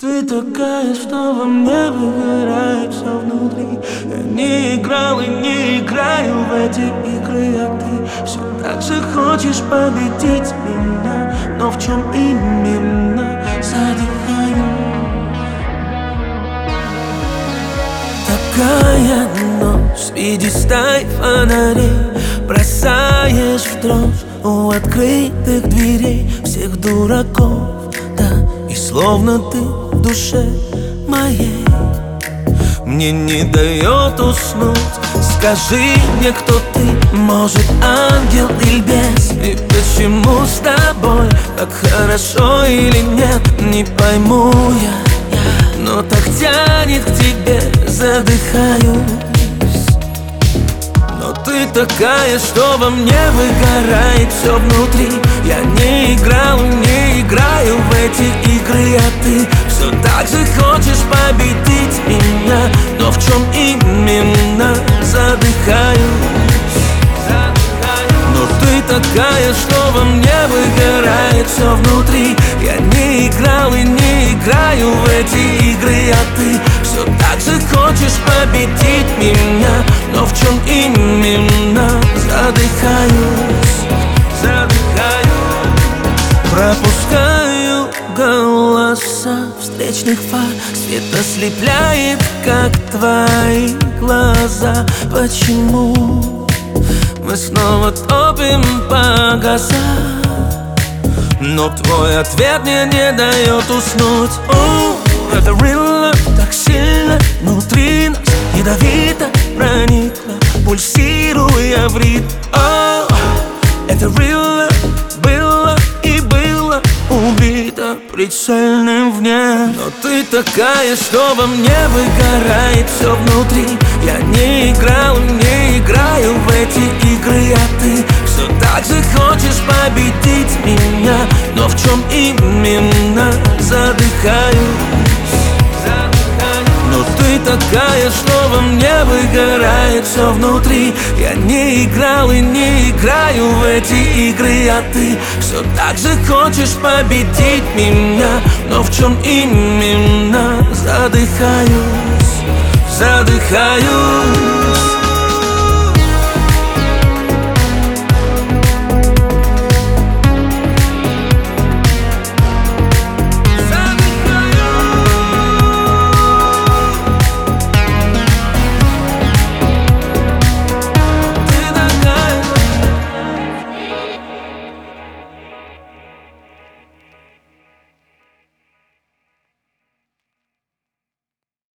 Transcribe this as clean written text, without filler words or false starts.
Ты такая, что во мне выгорает все внутри. Я не играл и не играю в эти игры, а ты все так же хочешь победить меня. Но в чем именно задыхаю? Такая ночь среди стай фонарей, бросаешь в дрожь у открытых дверей всех дураков, да, и словно ты в душе моей мне не дает уснуть. Скажи мне, кто ты, может, ангел или бес, и почему с тобой так хорошо или нет, не пойму я, но так тянет к тебе, задыхаюсь. Но ты такая, что во мне выгорает все внутри. Я не играл и не играю в эти игры, а ты все так же хочешь победить меня. Но в чем именно задыхаюсь? Но ты такая, что во мне выгорает все внутри. Я не играл и не играю в эти игры, а ты все так же хочешь победить меня. Но в чем именно задыхаюсь? Пропускаю голоса встречных фар, свет ослепляет, как твои глаза. Почему мы снова топим по газам? Но твой ответ мне не дает уснуть. Это real love, так сильно внутри нас, ядовито проникло, пульсируя в ритм. Это real love, было и было убито прицельным вне. Но ты такая, что во мне выгорает все внутри. Я не играл и не играю в эти игры, а ты все так же хочешь победить меня. Но в чем именно задыхаюсь? Но ты такая, что во мне выгорает все внутри. Я не играл и не играю в эти игры, а ты все так же хочешь победить меня. Но в чем именно задыхаюсь? Задыхаюсь.